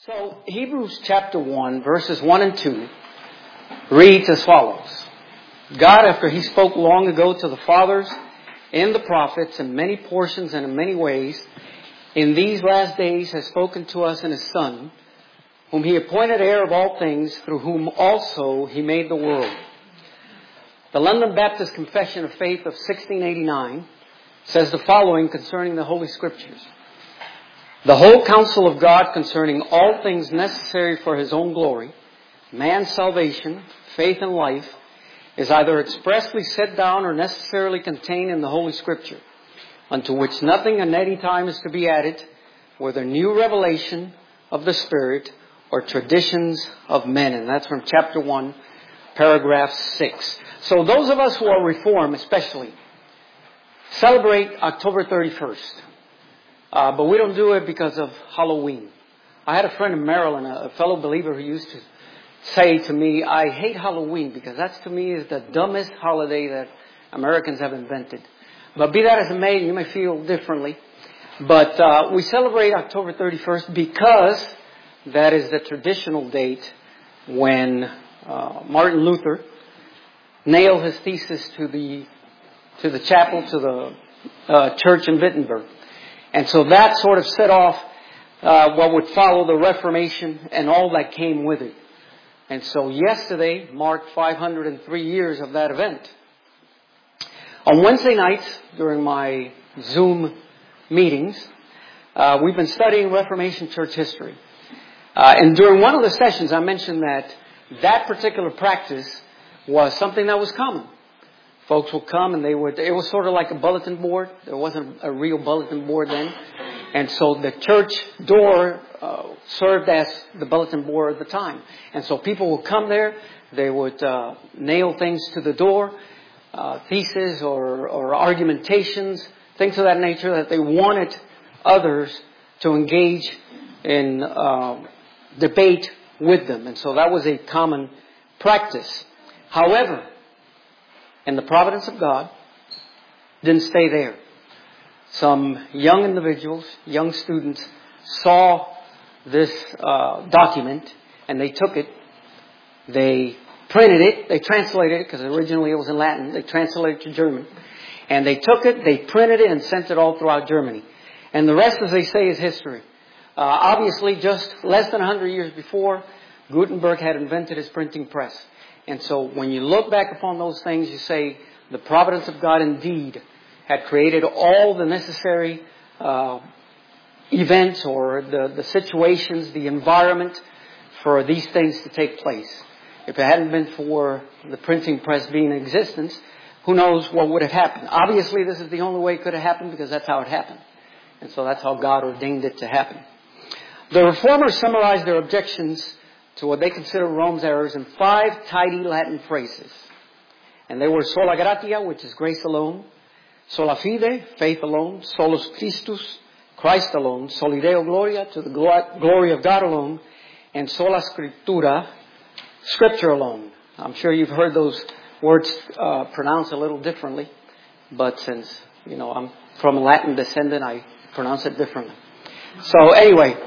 So, Hebrews chapter 1, verses 1 and 2 reads as follows. God, after He spoke long ago to the fathers and the prophets in many portions and in many ways, in these last days has spoken to us in His Son, whom He appointed heir of all things, through whom also He made the world. The London Baptist Confession of Faith of 1689 says the following concerning the Holy Scriptures. The whole counsel of God concerning all things necessary for His own glory, man's salvation, faith and life, is either expressly set down or necessarily contained in the Holy Scripture, unto which nothing at any time is to be added, whether new revelation of the Spirit or traditions of men. And that's from chapter 1, paragraph 6. So those of us who are Reformed especially celebrate October 31st. But we don't do it because of Halloween. I had a friend in Maryland, a fellow believer, who used to say to me, I hate Halloween because that to me is the dumbest holiday that Americans have invented. But be that as it may, you may feel differently. But we celebrate October 31st because that is the traditional date when Martin Luther nailed his thesis to the chapel, to the church in Wittenberg. And so that sort of set off what would follow the Reformation and all that came with it. And so yesterday marked 503 years of that event. On Wednesday nights, during my Zoom meetings, we've been studying Reformation church history. And during one of the sessions, I mentioned that particular practice was something that was common. Folks would come and it was sort of like a bulletin board. There wasn't a real bulletin board then. And so the church door served as the bulletin board at the time. And so people would come there. They would nail things to the door, theses or argumentations, things of that nature that they wanted others to engage in debate with them. And so that was a common practice. However, in the providence of God, didn't stay there. Some young individuals, young students, saw this document and they took it. They printed it. They translated it because originally it was in Latin. They translated it to German. And they took it, they printed it and sent it all throughout Germany. And the rest, as they say, is history. Obviously, just less than 100 years before, Gutenberg had invented his printing press. And so when you look back upon those things, you say the providence of God indeed had created all the necessary events or the situations, the environment for these things to take place. If it hadn't been for the printing press being in existence, who knows what would have happened. Obviously, this is the only way it could have happened because that's how it happened. And so that's how God ordained it to happen. The Reformers summarized their objections to what they consider Rome's errors in 5 tidy Latin phrases. And they were sola gratia, which is grace alone, sola fide, faith alone, solus Christus, Christ alone, soli Deo gloria, to the glory of God alone, and sola scriptura, Scripture alone. I'm sure you've heard those words pronounced a little differently, but since, I'm from a Latin descendant, I pronounce it differently. So anyway,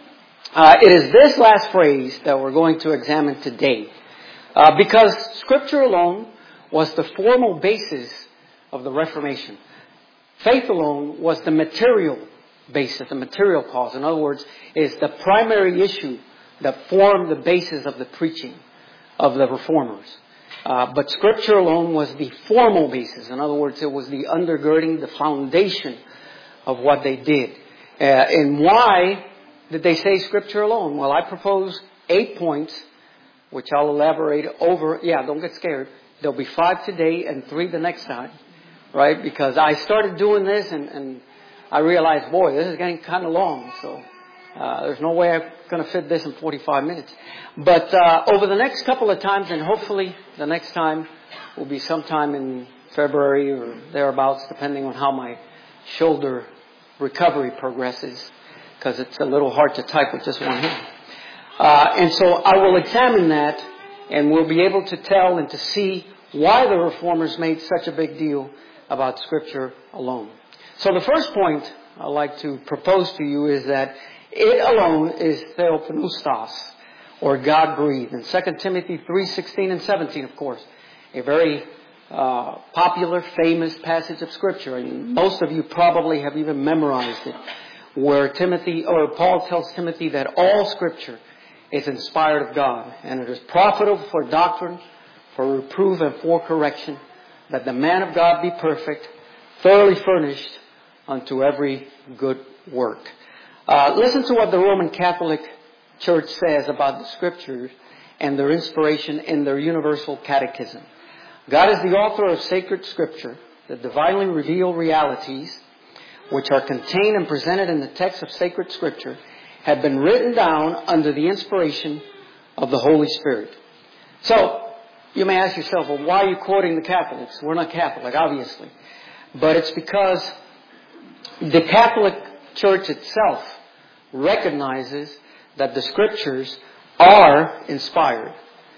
it is this last phrase that we're going to examine today. Because Scripture alone was the formal basis of the Reformation. Faith alone was the material basis, the material cause. In other words, is the primary issue that formed the basis of the preaching of the Reformers. But Scripture alone was the formal basis. In other words, it was the undergirding, the foundation of what they did. And why did they say Scripture alone? Well, I propose 8 points, which I'll elaborate over. Yeah, don't get scared. There'll be 5 today and 3 the next time, right? Because I started doing this and I realized, boy, this is getting kind of long. So there's no way I'm going to fit this in 45 minutes. But over the next couple of times, and hopefully the next time will be sometime in February or thereabouts, depending on how my shoulder recovery progresses, because it's a little hard to type with just one hand. And so I will examine that, and we'll be able to tell and to see why the Reformers made such a big deal about Scripture alone. So the first point I'd like to propose to you is that It alone is theopneustos, or God-breathed. In 2 Timothy 3:16 and 17, of course, a very popular, famous passage of Scripture, and most of you probably have even memorized it, where Paul tells Timothy that all Scripture is inspired of God, and it is profitable for doctrine, for reproof, and for correction, that the man of God be perfect, thoroughly furnished unto every good work. Listen to what the Roman Catholic Church says about the Scriptures and their inspiration in their Universal Catechism. God is the author of sacred Scripture, the divinely revealed realities which are contained and presented in the text of sacred Scripture have been written down under the inspiration of the Holy Spirit. So, you may ask yourself, well, why are you quoting the Catholics? We're not Catholic, obviously. But it's because the Catholic Church itself recognizes that the Scriptures are inspired.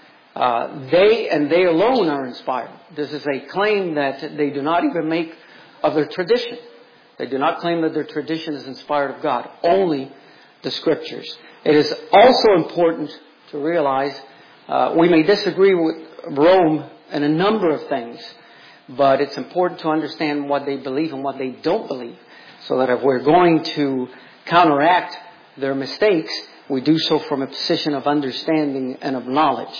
They alone are inspired. This is a claim that they do not even make of their tradition. They do not claim that their tradition is inspired of God. Only the Scriptures. It is also important to realize we may disagree with Rome in a number of things, but it's important to understand what they believe and what they don't believe, so that if we're going to counteract their mistakes, we do so from a position of understanding and of knowledge.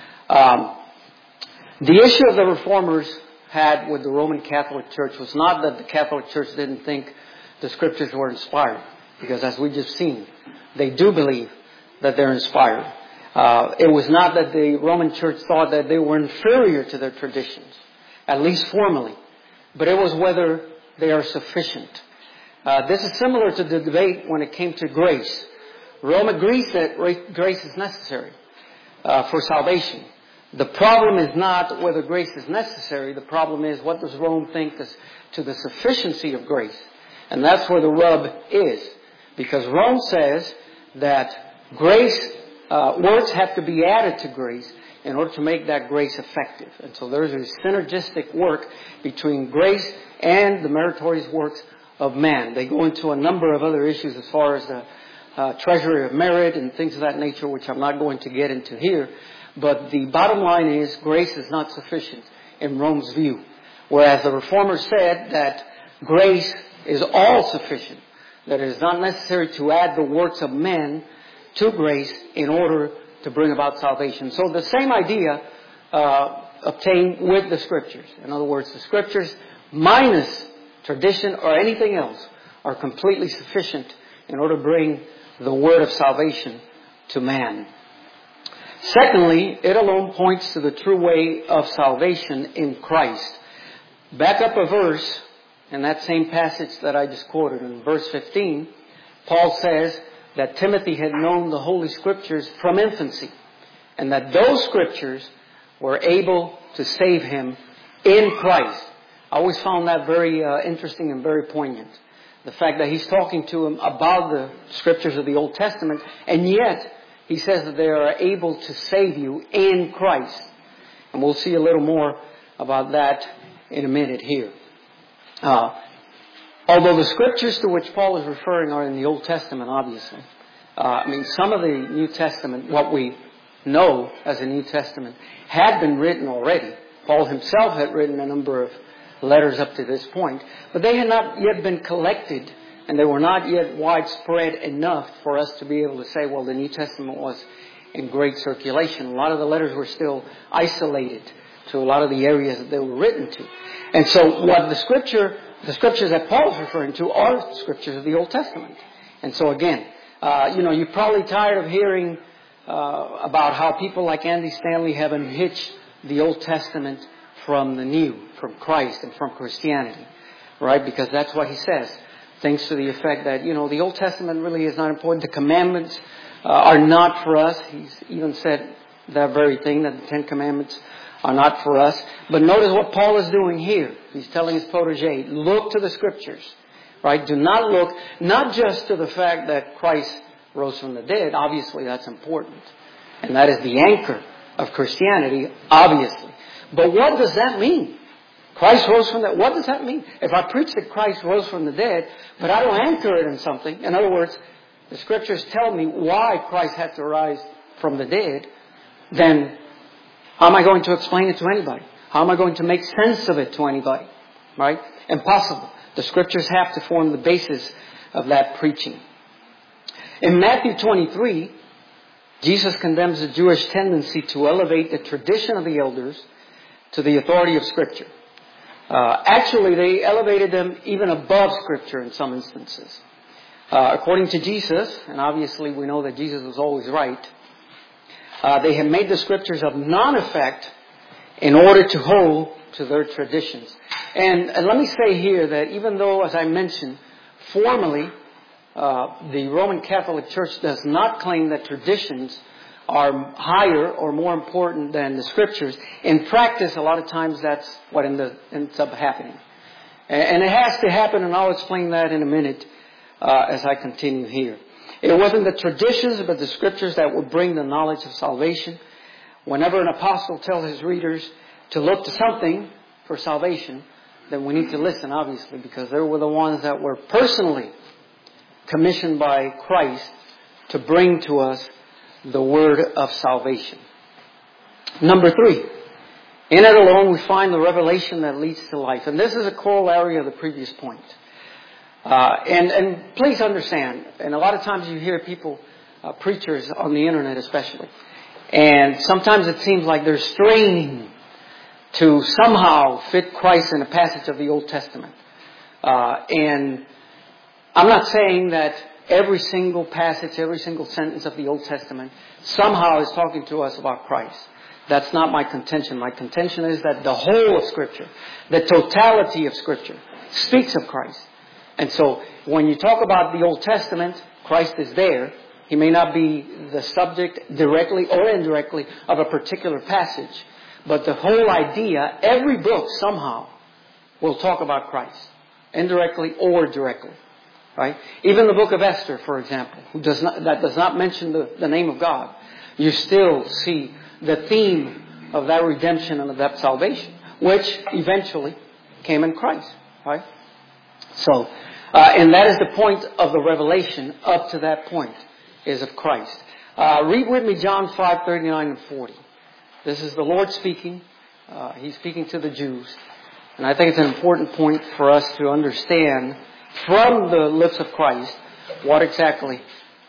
The issue of the Reformers had with the Roman Catholic Church was not that the Catholic Church didn't think the Scriptures were inspired, because as we just seen, they do believe that they're inspired. It was not that the Roman Church thought that they were inferior to their traditions, at least formally, but it was whether they are sufficient. This is similar to the debate when it came to grace. Rome agrees that grace is necessary for salvation. The problem is not whether grace is necessary. The problem is, what does Rome think as to the sufficiency of grace? And that's where the rub is. Because Rome says that grace, works have to be added to grace in order to make that grace effective. And so there's a synergistic work between grace and the meritorious works of man. They go into a number of other issues as far as the treasury of merit and things of that nature, which I'm not going to get into here. But the bottom line is, grace is not sufficient in Rome's view. Whereas the Reformers said that grace is all sufficient, that it is not necessary to add the works of men to grace in order to bring about salvation. So the same idea obtained with the Scriptures. In other words, the Scriptures minus tradition or anything else are completely sufficient in order to bring the word of salvation to man. Secondly, it alone points to the true way of salvation in Christ. Back up a verse in that same passage that I just quoted. In verse 15, Paul says that Timothy had known the Holy Scriptures from infancy, and that those Scriptures were able to save him in Christ. I always found that very interesting and very poignant. The fact that he's talking to him about the Scriptures of the Old Testament, and yet he says that they are able to save you in Christ. And we'll see a little more about that in a minute here. Although the Scriptures to which Paul is referring are in the Old Testament, obviously. Some of the New Testament, what we know as the New Testament, had been written already. Paul himself had written a number of letters up to this point, but they had not yet been collected, and they were not yet widespread enough for us to be able to say, well, the New Testament was in great circulation. A lot of the letters were still isolated to a lot of the areas that they were written to. And so what the Scriptures that Paul is referring to are Scriptures of the Old Testament. And so again, you're probably tired of hearing about how people like Andy Stanley have unhitched the Old Testament from the New, from Christ and from Christianity, right? Because that's what he says. Things to the effect that, the Old Testament really is not important. The commandments are not for us. He's even said that very thing, that the Ten Commandments are not for us. But notice what Paul is doing here. He's telling his protege, look to the Scriptures, right? Do not look, not just to the fact that Christ rose from the dead. Obviously, that's important. And that is the anchor of Christianity, obviously. But what does that mean? Christ rose from the dead. What does that mean? If I preach that Christ rose from the dead, but I don't anchor it in something, in other words, the Scriptures tell me why Christ had to rise from the dead, then how am I going to explain it to anybody? How am I going to make sense of it to anybody? Right? Impossible. The Scriptures have to form the basis of that preaching. In Matthew 23, Jesus condemns the Jewish tendency to elevate the tradition of the elders to the authority of Scripture. Actually, they elevated them even above Scripture in some instances. According to Jesus, and obviously we know that Jesus was always right, they have made the Scriptures of non-effect in order to hold to their traditions. And let me say here that even though, as I mentioned, formally, the Roman Catholic Church does not claim that traditions are higher or more important than the Scriptures. In practice, a lot of times that's what ends up happening. And it has to happen, and I'll explain that in a minute as I continue here. It wasn't the traditions, but the Scriptures that would bring the knowledge of salvation. Whenever an apostle tells his readers to look to something for salvation, then we need to listen, obviously, because they were the ones that were personally commissioned by Christ to bring to us the word of salvation. Number 3. In it alone we find the revelation that leads to life. And this is a corollary of the previous point. And please understand, and a lot of times you hear people, preachers on the internet especially, and sometimes it seems like they're straining to somehow fit Christ in a passage of the Old Testament. And I'm not saying that every single passage, every single sentence of the Old Testament somehow is talking to us about Christ. That's not my contention. My contention is that the whole of Scripture, the totality of Scripture, speaks of Christ. And so when you talk about the Old Testament, Christ is there. He may not be the subject directly or indirectly of a particular passage, but the whole idea, every book somehow will talk about Christ, indirectly or directly. Right? Even the book of Esther, for example, that does not mention the name of God, you still see the theme of that redemption and of that salvation, which eventually came in Christ. Right? So, and that is the point of the revelation up to that point, is of Christ. Read with me John 5:39 and 40. This is the Lord speaking. He's speaking to the Jews. And I think it's an important point for us to understand from the lips of Christ what exactly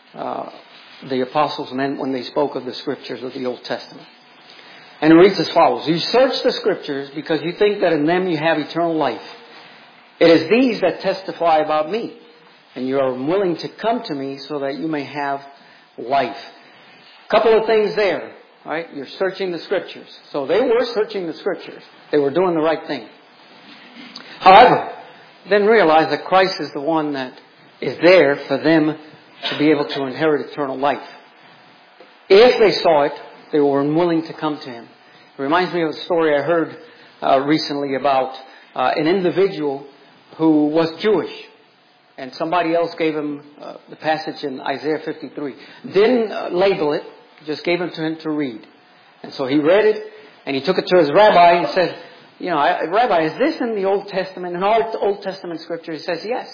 the apostles meant when they spoke of the Scriptures of the Old Testament. And it reads as follows. You search the Scriptures because you think that in them you have eternal life. It is these that testify about me. And you are willing to come to me so that you may have life. A couple of things there. Right? You're searching the Scriptures. So they were searching the Scriptures. They were doing the right thing. However, then realize that Christ is the one that is there for them to be able to inherit eternal life. If they saw it, they were unwilling to come to Him. It reminds me of a story I heard recently about an individual who was Jewish. And somebody else gave him the passage in Isaiah 53. Didn't label it, just gave it to him to read. And so he read it, and he took it to his rabbi and said, Rabbi, is this in the Old Testament? In all Old Testament Scripture? He says, yes.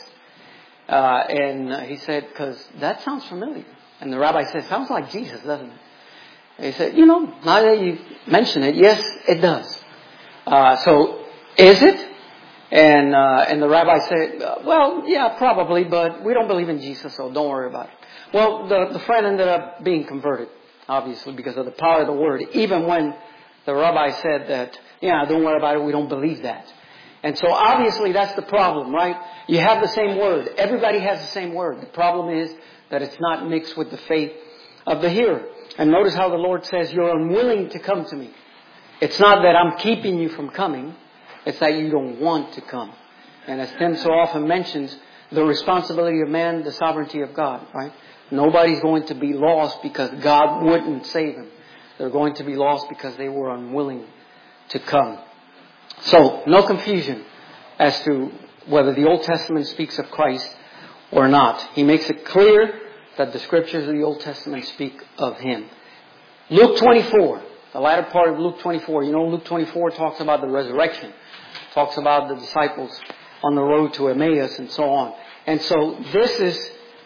And he said, because that sounds familiar. And the rabbi said, sounds like Jesus, doesn't it? And he said, now that you mention it, yes, it does. So, is it? And the rabbi said, well, yeah, probably, but we don't believe in Jesus, so don't worry about it. Well, the friend ended up being converted, obviously, because of the power of the Word, even when the rabbi said that, don't worry about it, we don't believe that. And so obviously that's the problem, right? You have the same Word. Everybody has the same Word. The problem is that it's not mixed with the faith of the hearer. And notice how the Lord says, you're unwilling to come to me. It's not that I'm keeping you from coming. It's that you don't want to come. And as Tim so often mentions, the responsibility of man, the sovereignty of God, right? Nobody's going to be lost because God wouldn't save them. They're going to be lost because they were unwilling to come. So, no confusion as to whether the Old Testament speaks of Christ or not. He makes it clear that the Scriptures of the Old Testament speak of Him. Luke 24, the latter part of Luke 24. Luke 24 talks about the resurrection. Talks about the disciples on the road to Emmaus and so on. And so this is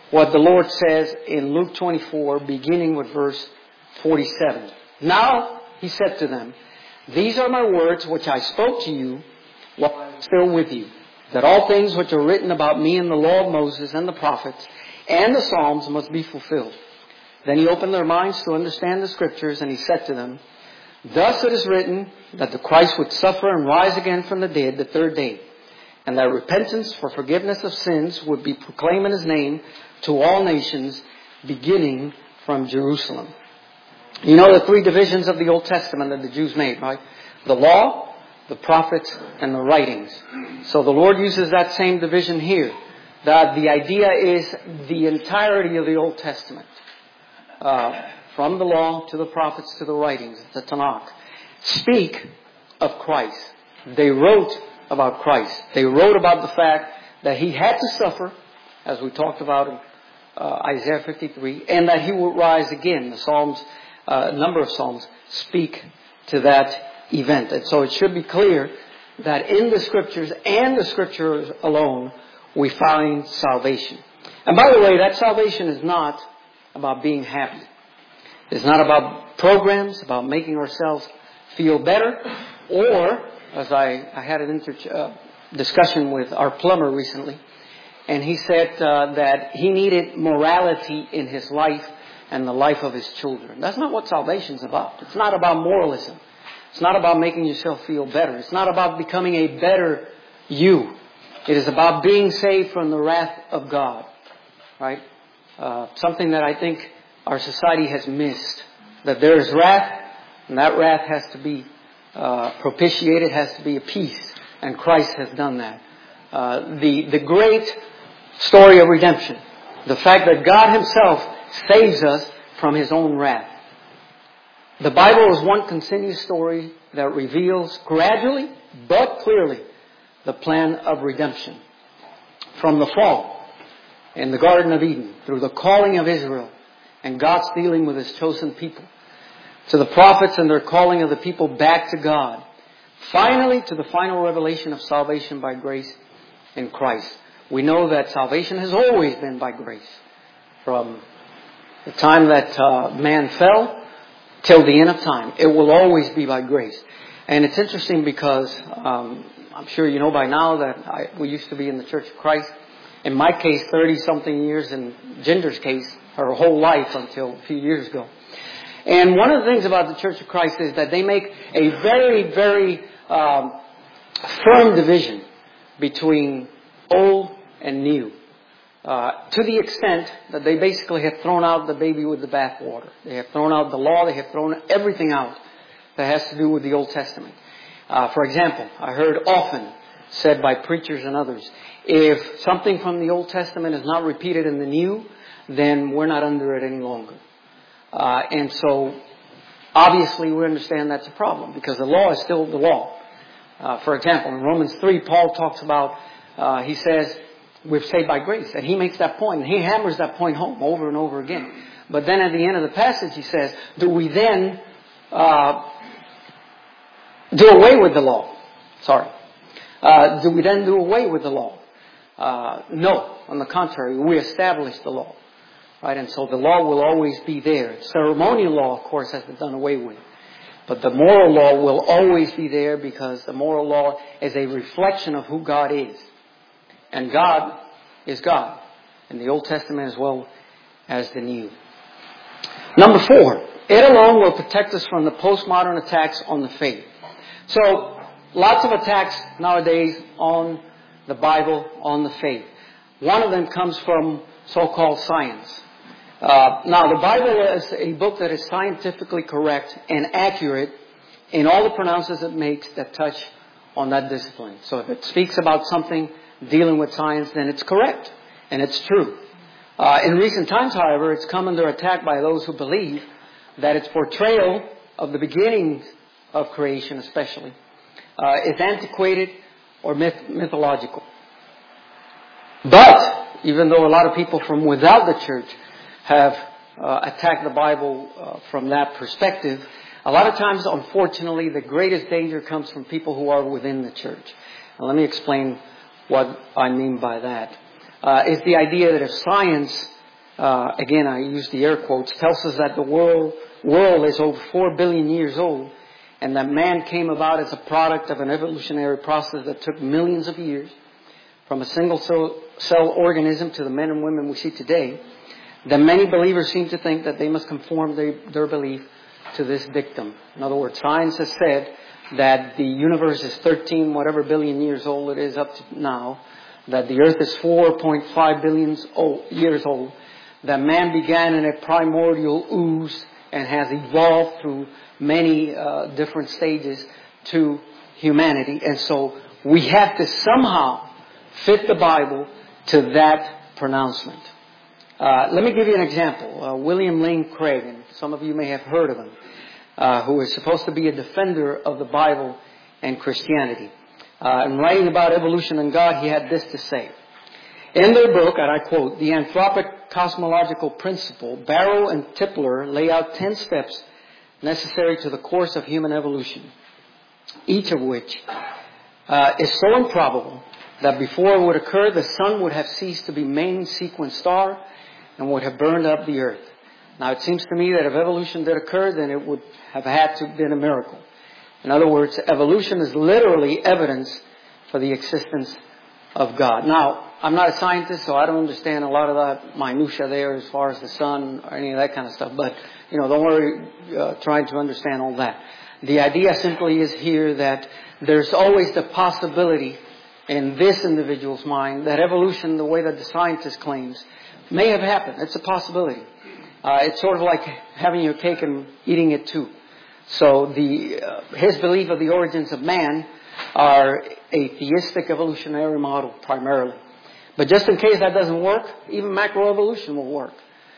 what the Lord says in Luke 24, beginning with verse 47. Now he said to them, these are my words which I spoke to you while I was still with you, that all things which are written about me in the law of Moses and the prophets and the Psalms must be fulfilled. Then he opened their minds to understand the Scriptures, and he said to them, thus it is written that the Christ would suffer and rise again from the dead the third day, and that repentance for forgiveness of sins would be proclaimed in His name to all nations, beginning from Jerusalem. You know the three divisions of the Old Testament that the Jews made, right? The law, the prophets, and the writings. So the Lord uses that same division here. That the idea is the entirety of the Old Testament. From the law to the prophets to the writings, the Tanakh, speak of Christ. They wrote about Christ. They wrote about the fact that He had to suffer, as we talked about in Isaiah 53, and that He would rise again. The Psalms, a number of Psalms, speak to that event. And so it should be clear that in the Scriptures and the Scriptures alone, we find salvation. And by the way, that salvation is not about being happy. It's not about programs, about making ourselves feel better, or, as I had an discussion with our plumber recently, and he said that he needed morality in his life and the life of his children. That's not what salvation is about. It's not about moralism. It's not about making yourself feel better. It's not about becoming a better you. It is about being saved from the wrath of God. Right? Something that I think our society has missed. That there is wrath, and that wrath has to be propitiated, has to be appeased. And Christ has done that. The great story of redemption. The fact that God Himself saves us from His own wrath. The Bible is one continuous story that reveals gradually but clearly the plan of redemption. From the fall in the Garden of Eden, through the calling of Israel and God's dealing with His chosen people, to the prophets and their calling of the people back to God, finally to the final revelation of salvation by grace in Christ. We know that salvation has always been by grace. From the time that man fell till the end of time, it will always be by grace. And it's interesting because I'm sure you know by now that we used to be in the Church of Christ. In my case, 30-something years. In Ginger's case, her whole life until a few years ago. And one of the things about the Church of Christ is that they make a very, very firm division between old and new. To the extent that they basically have thrown out the baby with the bathwater. They have thrown out the law. They have thrown everything out that has to do with the Old Testament. For example, I heard often said by preachers and others, if something from the Old Testament is not repeated in the New, then we're not under it any longer. And so, obviously, we understand that's a problem because the law is still the law. For example, in Romans 3, Paul talks about, he says, we're saved by grace. And he makes that point, and he hammers that point home over and over again. But then at the end of the passage, he says, do we then do away with the law? Sorry. Do we then do away with the law? No. On the contrary, we establish the law. Right? And so the law will always be there. Ceremonial law, of course, has been done away with. But the moral law will always be there because the moral law is a reflection of who God is. And God is God. In the Old Testament as well as the New. Number 4. It alone will protect us from the postmodern attacks on the faith. So, lots of attacks nowadays on the Bible, on the faith. One of them comes from so-called science. Now, the Bible is a book that is scientifically correct and accurate in all the pronouncements it makes that touch on that discipline. So if it speaks about something dealing with science, then it's correct and it's true. In recent times, however, it's come under attack by those who believe that its portrayal of the beginnings of creation especially is antiquated or mythological. But even though a lot of people from without the church have attacked the Bible from that perspective, a lot of times, unfortunately, the greatest danger comes from people who are within the church. And let me explain what I mean by that. It's the idea that if science again I use the air quotes, tells us that the world is over 4 billion years old, and that man came about as a product of an evolutionary process that took millions of years from a single cell organism to the men and women we see today, then many believers seem to think that they must conform their belief to this dictum. In other words, science has said that the universe is 13 whatever billion years old it is up to now, that the earth is 4.5 billion years old, that man began in a primordial ooze and has evolved through many different stages to humanity. And so we have to somehow fit the Bible to that pronouncement. Let me give you an example. William Lane Craig, and some of you may have heard of him, who is supposed to be a defender of the Bible and Christianity. In writing about evolution and God, he had this to say. In their book, and I quote, "The Anthropic Cosmological Principle, Barrow and Tipler lay out 10 steps necessary to the course of human evolution, each of which is so improbable that before it would occur, the sun would have ceased to be main sequence star and would have burned up the earth. Now, it seems to me that if evolution did occur, then it would have had to have been a miracle. In other words, evolution is literally evidence for the existence of God." Now, I'm not a scientist, so I don't understand a lot of that minutia there as far as the sun or any of that kind of stuff. But, don't worry trying to understand all that. The idea simply is here that there's always the possibility in this individual's mind that evolution, the way that the scientist claims, may have happened. It's a possibility. It's sort of like having your cake and eating it too. So his belief of the origins of man are a theistic evolutionary model primarily. But just in case that doesn't work, even macroevolution will work.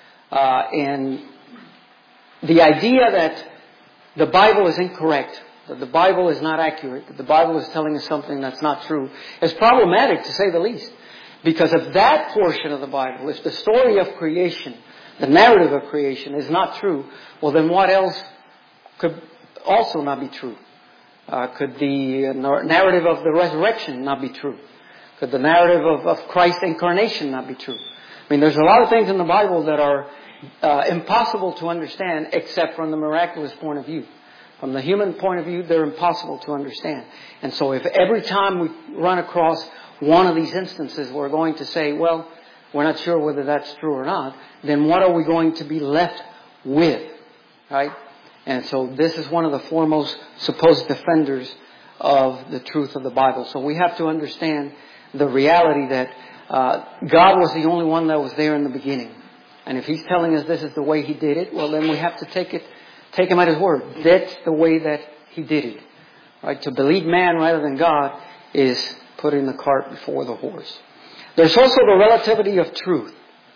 And the idea that the Bible is incorrect, that the Bible is not accurate, that the Bible is telling us something that's not true, is problematic to say the least. Because if that portion of the Bible, if the story of creation, the narrative of creation is not true, well then what else could also not be true? Could the narrative of the resurrection not be true? Could the narrative of Christ's incarnation not be true? I mean, there's a lot of things in the Bible that are impossible to understand except from the miraculous point of view. From the human point of view, they're impossible to understand. And so if every time we run across one of these instances we're going to say, well, we're not sure whether that's true or not, then what are we going to be left with? Right? And so this is one of the foremost supposed defenders of the truth of the Bible. So we have to understand the reality that God was the only one that was there in the beginning. And if He's telling us this is the way He did it, well then we have to take Him at His word. That's the way that He did it. Right? To believe man rather than God is putting the cart before the horse. There's also the relativity of truth.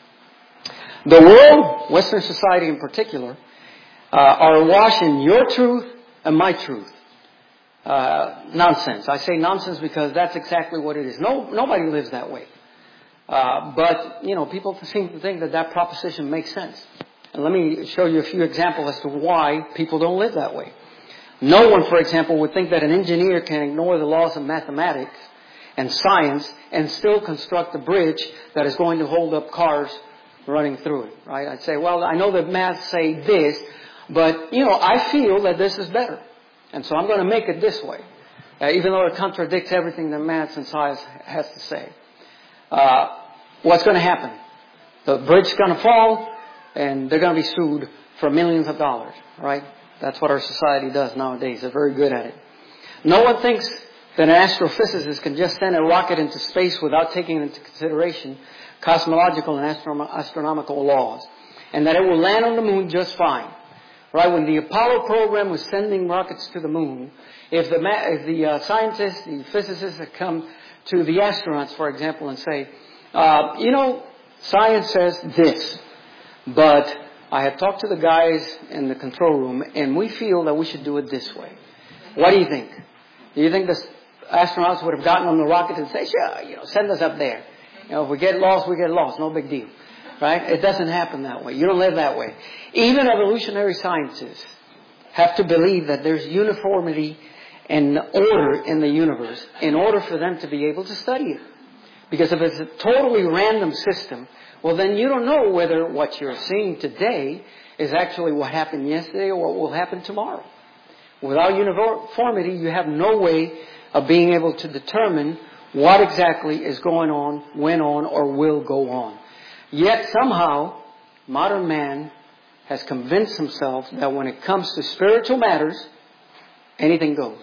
The world, Western society in particular, are awash in your truth and my truth. Nonsense. I say nonsense because that's exactly what it is. Nobody lives that way. But people seem to think that proposition makes sense. And let me show you a few examples as to why people don't live that way. No one, for example, would think that an engineer can ignore the laws of mathematics and science and still construct a bridge that is going to hold up cars running through it. Right? I'd say, well, I know that math say this, but, I feel that this is better. And so I'm going to make it this way, even though it contradicts everything that math and science has to say. What's going to happen? The bridge is going to fall, and they're going to be sued for millions of dollars, right? That's what our society does nowadays. They're very good at it. No one thinks that an astrophysicist can just send a rocket into space without taking into consideration cosmological and astronomical laws, and that it will land on the moon just fine. Right? When the Apollo program was sending rockets to the moon, if the scientists, the physicists had come to the astronauts, for example, and say, science says this, but I have talked to the guys in the control room, and we feel that we should do it this way. What do you think? Do you think the astronauts would have gotten on the rocket and say, sure, send us up there. If we get lost, we get lost. No big deal. Right? It doesn't happen that way. You don't live that way. Even evolutionary scientists have to believe that there's uniformity and order in the universe in order for them to be able to study it. Because if it's a totally random system well, then you don't know whether what you're seeing today is actually what happened yesterday or what will happen tomorrow. Without uniformity, you have no way of being able to determine what exactly is going on, went on, or will go on. Yet somehow, modern man has convinced himself that when it comes to spiritual matters, anything goes.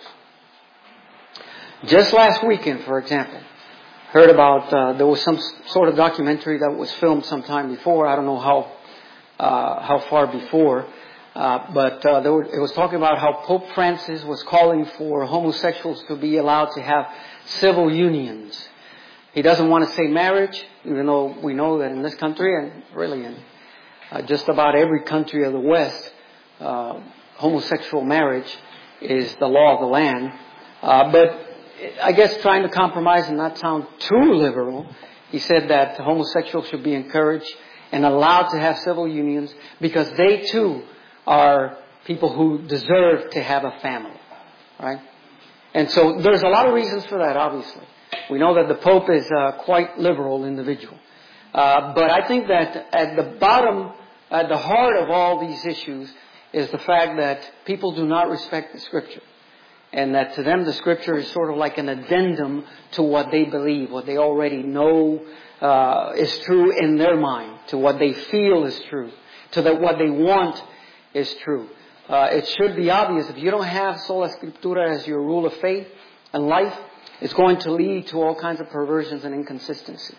Just last weekend, for example, heard about, there was some sort of documentary that was filmed sometime before. I don't know how far before. But it was talking about how Pope Francis was calling for homosexuals to be allowed to have civil unions. He doesn't want to say marriage, even though we know that in this country and really in just about every country of the West, homosexual marriage is the law of the land. But I guess trying to compromise and not sound too liberal, he said that homosexuals should be encouraged and allowed to have civil unions because they too are people who deserve to have a family, right? And so there's a lot of reasons for that, obviously. We know that the Pope is a quite liberal individual. But I think that at the bottom, at the heart of all these issues is the fact that people do not respect the Scripture. And that to them the Scripture is sort of like an addendum to what they believe, what they already know is true in their mind, to what they feel is true, to what they want is true. It should be obvious. If you don't have sola scriptura as your rule of faith and life, it's going to lead to all kinds of perversions and inconsistency.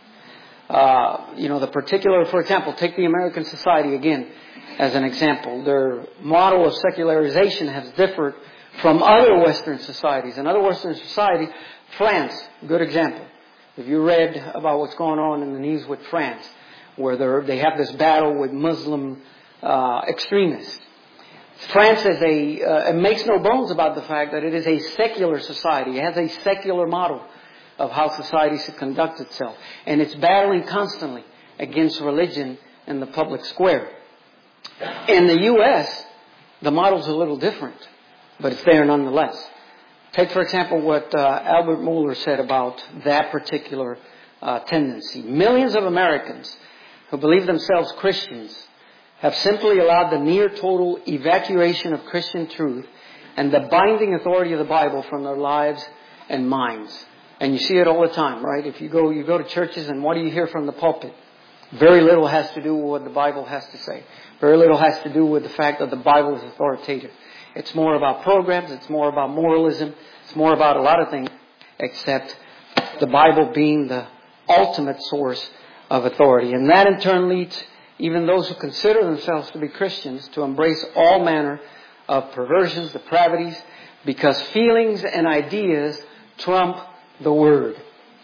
The particular, for example, take the American society again as an example. Their model of secularization has differed from other Western societies. In other Western society, France, good example. If you read about what's going on in the news with France, where they have this battle with Muslim extremists. France is it makes no bones about the fact that it is a secular society. It has a secular model of how society should conduct itself. And it's battling constantly against religion in the public square. In the U.S., the model's a little different, but it's there nonetheless. Take, for example, what Albert Mohler said about that particular tendency. Millions of Americans who believe themselves Christians have simply allowed the near total evacuation of Christian truth and the binding authority of the Bible from their lives and minds. And you see it all the time, right? If you go to churches and what do you hear from the pulpit? Very little has to do with what the Bible has to say. Very little has to do with the fact that the Bible is authoritative. It's more about programs. It's more about moralism. It's more about a lot of things except the Bible being the ultimate source of authority. And that in turn leads even those who consider themselves to be Christians to embrace all manner of perversions, depravities, because feelings and ideas trump the Word.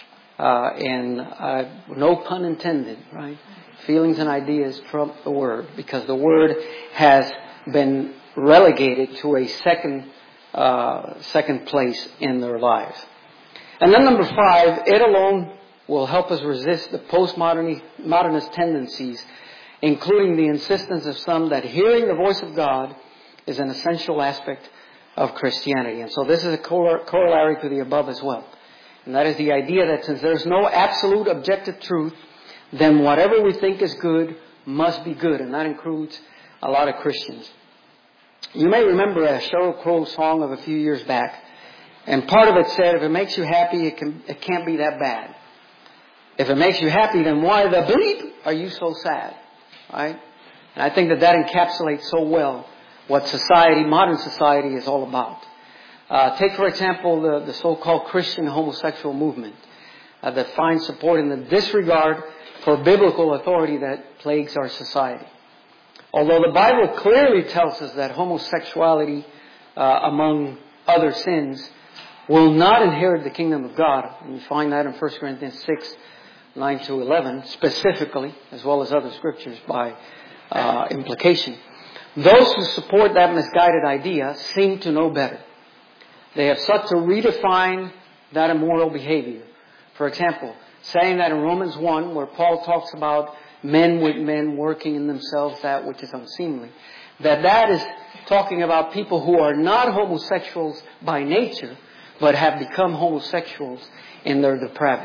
No pun intended, right? Feelings and ideas trump the Word because the Word has been relegated to a second place in their lives. And then number 5, it alone will help us resist the postmodernist tendencies, including the insistence of some that hearing the voice of God is an essential aspect of Christianity. And so this is a corollary to the above as well. And that is the idea that since there's no absolute objective truth, then whatever we think is good must be good. And that includes a lot of Christians. You may remember a Sheryl Crow song of a few years back. And part of it said, if it makes you happy, it can't be that bad. If it makes you happy, then why the bleep are you so sad? Right? And I think that encapsulates so well what modern society is all about. Take, for example, the so-called Christian homosexual movement that finds support in the disregard for biblical authority that plagues our society. Although the Bible clearly tells us that homosexuality, among other sins, will not inherit the kingdom of God, and you find that in 1 Corinthians 6, 9 to 11, specifically, as well as other scriptures by implication. Those who support that misguided idea seem to know better. They have sought to redefine that immoral behavior. For example, saying that in Romans 1, where Paul talks about men with men working in themselves that which is unseemly, that is talking about people who are not homosexuals by nature, but have become homosexuals in their depravity.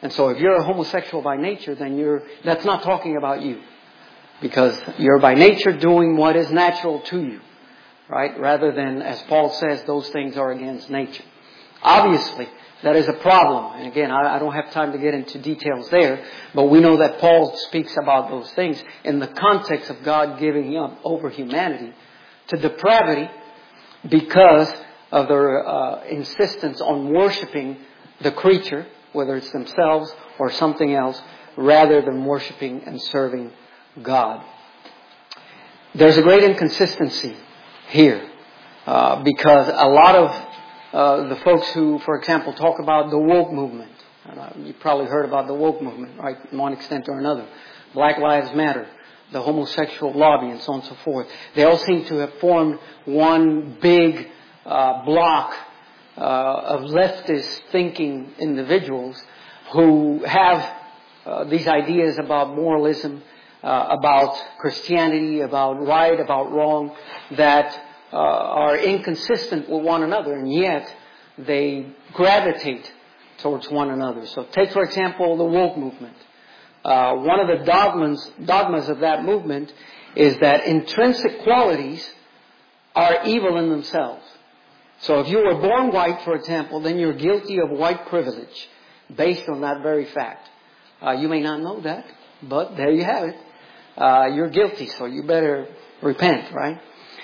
And so if you're a homosexual by nature, then that's not talking about you. Because you're by nature doing what is natural to you. Right? Rather than, as Paul says, those things are against nature. Obviously, that is a problem. And again, I don't have time to get into details there. But we know that Paul speaks about those things in the context of God giving up over humanity to depravity because of their insistence on worshiping the creature, whether it's themselves or something else, rather than worshiping and serving God. There's a great inconsistency here because a lot of the folks who, for example, talk about the woke movement. You've probably heard about the woke movement, right, in one extent or another. Black Lives Matter, the homosexual lobby, and so on and so forth. They all seem to have formed one big block of leftist thinking individuals who have these ideas about moralism, about Christianity, about right, about wrong, that are inconsistent with one another, and yet they gravitate towards one another. So take, for example, the woke movement. One of the dogmas of that movement is that intrinsic qualities are evil in themselves. So if you were born white, for example, then you're guilty of white privilege based on that very fact. You may not know that, but there you have it. You're guilty, so you better repent, right?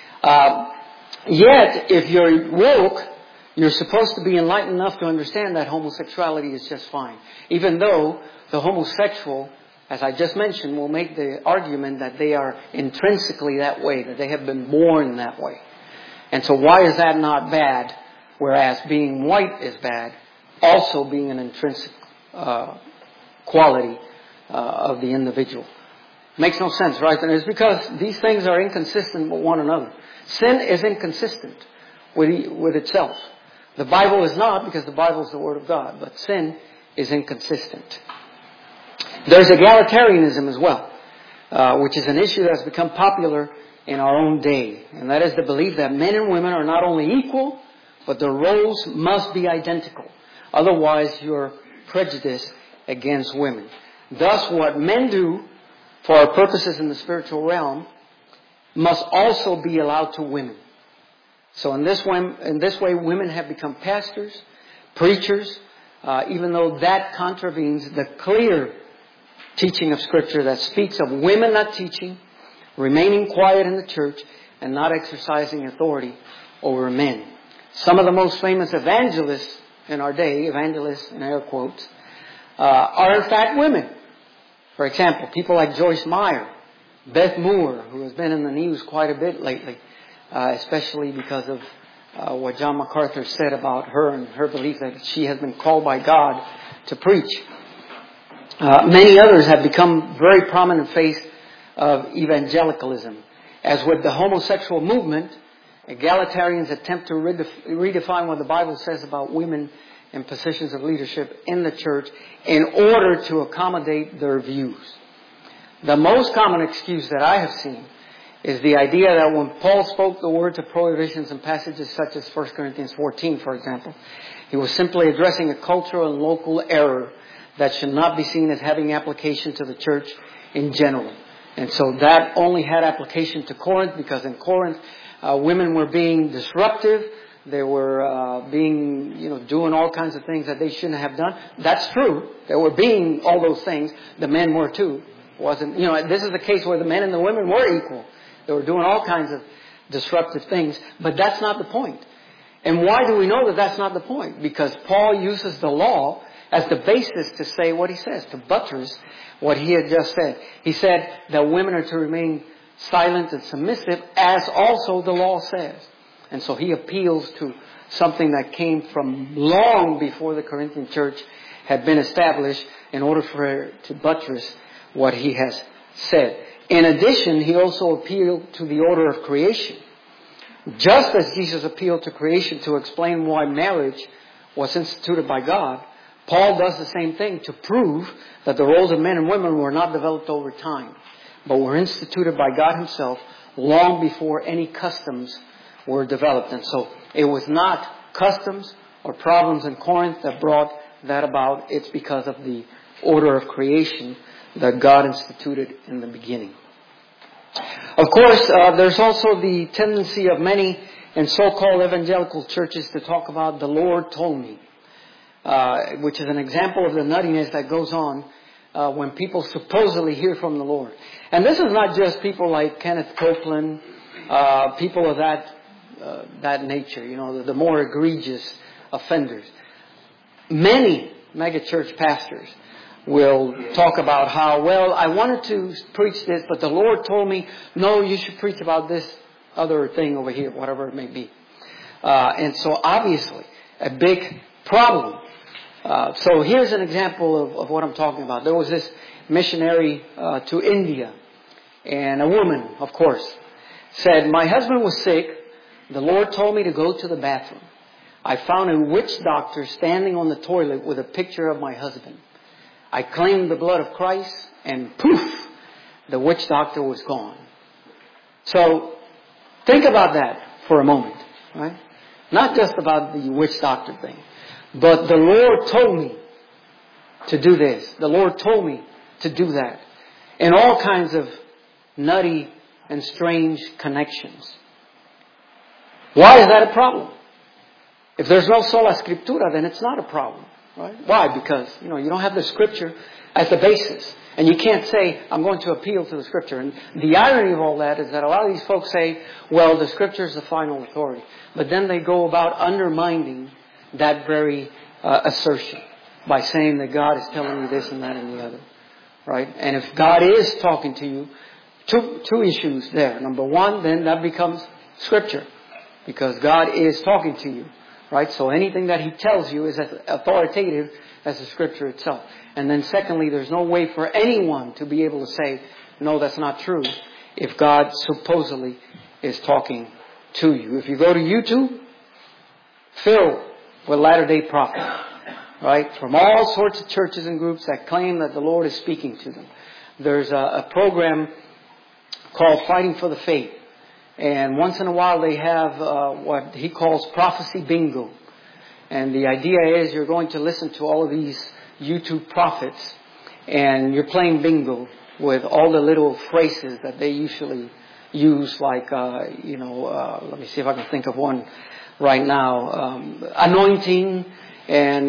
Yet, if you're woke, you're supposed to be enlightened enough to understand that homosexuality is just fine. Even though the homosexual, as I just mentioned, will make the argument that they are intrinsically that way, that they have been born that way. And so why is that not bad, whereas being white is bad, also being an intrinsic quality of the individual? Makes no sense, right? And it's because these things are inconsistent with one another. Sin is inconsistent with itself. The Bible is not, because the Bible is the Word of God, but sin is inconsistent. There's egalitarianism as well, which is an issue that has become popular in our own day. And that is the belief that men and women are not only equal, but their roles must be identical. Otherwise, you're prejudiced against women. Thus, what men do for our purposes in the spiritual realm must also be allowed to women. So in this way, women have become pastors, preachers, even though that contravenes the clear teaching of Scripture that speaks of women not teaching, remaining quiet in the church, and not exercising authority over men. Some of the most famous evangelists in our day, evangelists in air quotes, are in fact women. For example, people like Joyce Meyer, Beth Moore, who has been in the news quite a bit lately, especially because of what John MacArthur said about her and her belief that she has been called by God to preach. Many others have become very prominent face of evangelicalism. As with the homosexual movement, egalitarians attempt to redefine what the Bible says about women in positions of leadership in the church in order to accommodate their views. The most common excuse that I have seen is the idea that when Paul spoke the word to prohibitions in passages such as 1 Corinthians 14, for example, he was simply addressing a cultural and local error that should not be seen as having application to the church in general. And so that only had application to Corinth, because in Corinth, women were being disruptive. They were doing all kinds of things that they shouldn't have done. That's true. They were being all those things. The men were too. This is the case where the men and the women were equal. They were doing all kinds of disruptive things. But that's not the point. And why do we know that that's not the point? Because Paul uses the law as the basis to say what he says, to buttress what he had just said. He said that women are to remain silent and submissive, as also the law says. And so he appeals to something that came from long before the Corinthian church had been established in order for her to buttress what he has said. In addition, he also appealed to the order of creation. Just as Jesus appealed to creation to explain why marriage was instituted by God, Paul does the same thing to prove that the roles of men and women were not developed over time, but were instituted by God himself long before any customs were developed. And so it was not customs or problems in Corinth that brought that about, it's because of the order of creation that God instituted in the beginning. Of course, there's also the tendency of many in so-called evangelical churches to talk about the Lord told me, which is an example of the nuttiness that goes on when people supposedly hear from the Lord. And this is not just people like Kenneth Copeland, people of that nature, the more egregious offenders. Many megachurch pastors will talk about how, well, I wanted to preach this, but the Lord told me, no, you should preach about this other thing over here, whatever it may be. And so obviously, a big problem. So here's an example of what I'm talking about. There was this missionary to India, and a woman, of course, said, my husband was sick. The Lord told me to go to the bathroom. I found a witch doctor standing on the toilet with a picture of my husband. I claimed the blood of Christ, and poof, the witch doctor was gone. So, think about that for a moment, right? Not just about the witch doctor thing, but the Lord told me to do this. The Lord told me to do that. And all kinds of nutty and strange connections. Why is that a problem? If there's no sola scriptura, then it's not a problem. Right? Why? Because, you don't have the Scripture as the basis. And you can't say, I'm going to appeal to the Scripture. And the irony of all that is that a lot of these folks say, well, the Scripture is the final authority. But then they go about undermining that very assertion by saying that God is telling you this and that and the other. Right? And if God is talking to you, two issues there. Number one, then that becomes Scripture. Because God is talking to you. Right? So anything that He tells you is as authoritative as the Scripture itself. And then secondly, there's no way for anyone to be able to say, no, that's not true, if God supposedly is talking to you. If you go to YouTube, filled with Latter-day Prophets, right? From all sorts of churches and groups that claim that the Lord is speaking to them. There's a program called Fighting for the Faith. And once in a while they have what he calls prophecy bingo. And the idea is you're going to listen to all of these YouTube prophets and you're playing bingo with all the little phrases that they usually use, like, let me see if I can think of one right now. Anointing and,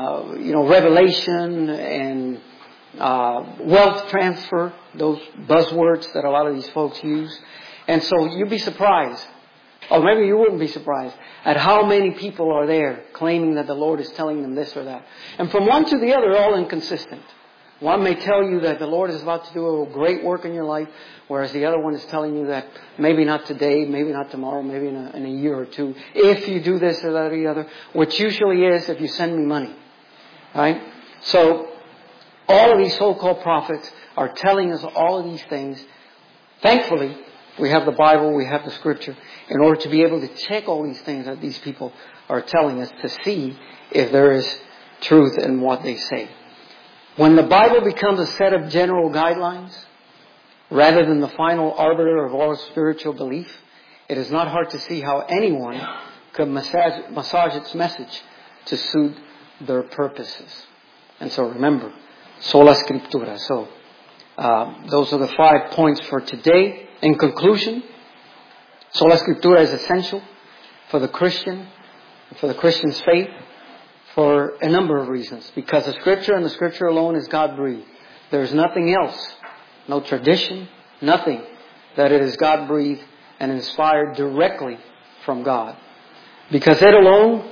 revelation and wealth transfer, those buzzwords that a lot of these folks use. And so you'd be surprised, or maybe you wouldn't be surprised, at how many people are there claiming that the Lord is telling them this or that. And from one to the other, all inconsistent. One may tell you that the Lord is about to do a great work in your life, whereas the other one is telling you that maybe not today, maybe not tomorrow, maybe in a year or two, if you do this or that or the other, which usually is if you send me money. Right? So all of these so-called prophets are telling us all of these things. Thankfully, we have the Bible, we have the Scripture, in order to be able to check all these things that these people are telling us to see if there is truth in what they say. When the Bible becomes a set of general guidelines, rather than the final arbiter of all spiritual belief, it is not hard to see how anyone could massage its message to suit their purposes. And so remember, sola scriptura. So those are the 5 points for today. In conclusion, sola scriptura is essential for the Christian, for the Christian's faith, for a number of reasons. Because the Scripture and the Scripture alone is God-breathed. There is nothing else, no tradition, nothing, that it is God-breathed and inspired directly from God. Because in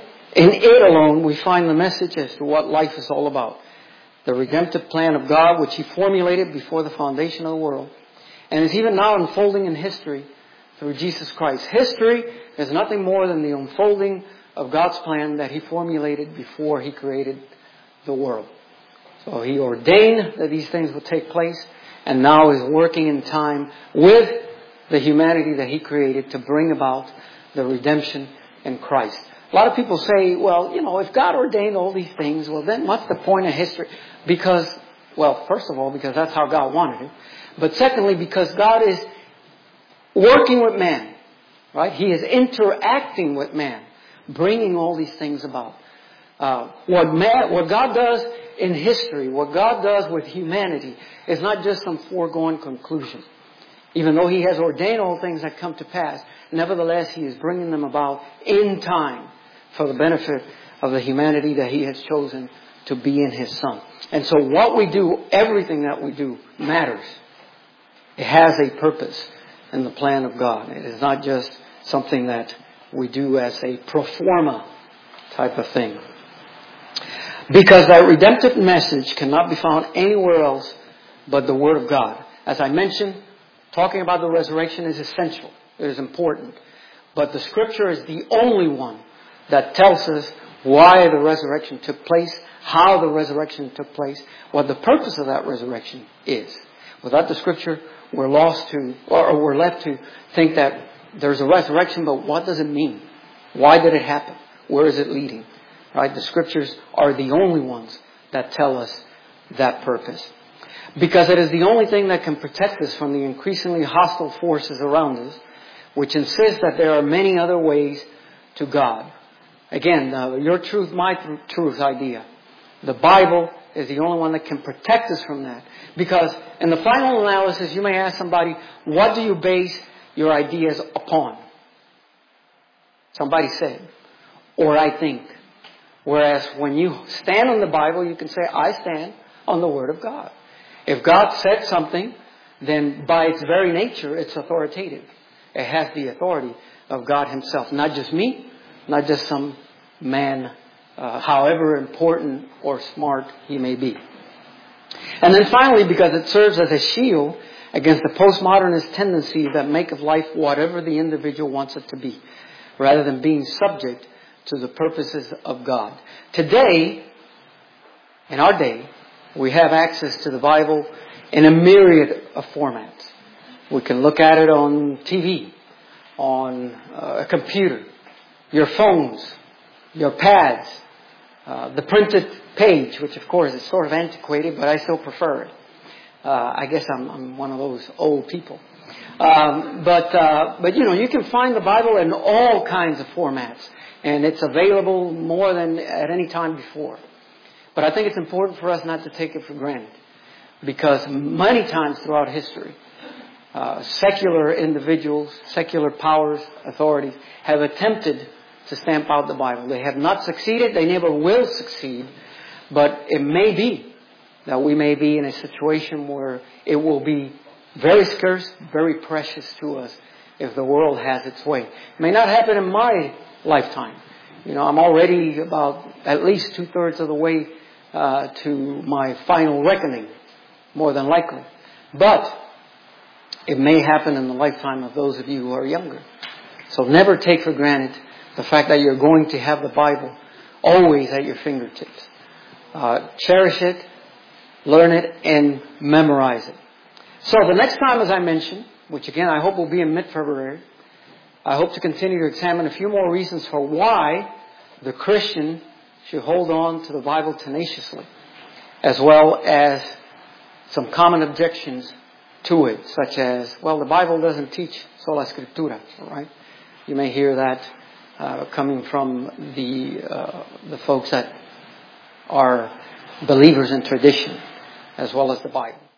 it alone, we find the message as to what life is all about. The redemptive plan of God, which He formulated before the foundation of the world, and is even now unfolding in history through Jesus Christ. History is nothing more than the unfolding of God's plan that He formulated before He created the world. So He ordained that these things would take place, and now is working in time with the humanity that He created to bring about the redemption in Christ. A lot of people say, well, if God ordained all these things, well, then what's the point of history? Because, well, first of all, because that's how God wanted it. But secondly, because God is working with man, right? He is interacting with man, bringing all these things about. What God does in history, what God does with humanity, is not just some foregone conclusion. Even though He has ordained all things that come to pass, nevertheless He is bringing them about in time for the benefit of the humanity that He has chosen to be in His Son. And so what we do, everything that we do, matters. It has a purpose in the plan of God. It is not just something that we do as a pro forma type of thing. Because that redemptive message cannot be found anywhere else but the Word of God. As I mentioned, talking about the resurrection is essential. It is important. But the Scripture is the only one that tells us why the resurrection took place, how the resurrection took place, what the purpose of that resurrection is. Without the Scripture, we're left to think that there's a resurrection, but what does it mean? Why did it happen? Where is it leading? Right? The Scriptures are the only ones that tell us that purpose. Because it is the only thing that can protect us from the increasingly hostile forces around us, which insist that there are many other ways to God. Again, your truth, my truth idea. The Bible is the only one that can protect us from that. Because in the final analysis, you may ask somebody, what do you base your ideas upon? Somebody said, or I think. Whereas when you stand on the Bible, you can say, I stand on the Word of God. If God said something, then by its very nature, it's authoritative. It has the authority of God Himself. Not just me, not just some man, however important or smart he may be. And then finally, because it serves as a shield against the postmodernist tendencies that make of life whatever the individual wants it to be, rather than being subject to the purposes of God. Today, in our day, we have access to the Bible in a myriad of formats. We can look at it on TV, on a computer, your phones, your pads, the printed page, which of course is sort of antiquated, but I still prefer it. I guess I'm one of those old people. But you know, you can find the Bible in all kinds of formats, and it's available more than at any time before. But I think it's important for us not to take it for granted, because many times throughout history, secular individuals, secular powers, authorities have attempted to stamp out the Bible. They have not succeeded. They never will succeed. But it may be that we may be in a situation where it will be very scarce, very precious to us if the world has its way. It may not happen in my lifetime. You know, I'm already about at least 2/3 of the way to my final reckoning, more than likely. But it may happen in the lifetime of those of you who are younger. So never take for granted the fact that you're going to have the Bible always at your fingertips. Cherish it, learn it, and memorize it. So the next time, as I mentioned, which again I hope will be in mid-February, I hope to continue to examine a few more reasons for why the Christian should hold on to the Bible tenaciously, as well as some common objections to it, such as, well, the Bible doesn't teach sola scriptura, right? You may hear that coming from the folks that are believers in tradition, as well as the Bible.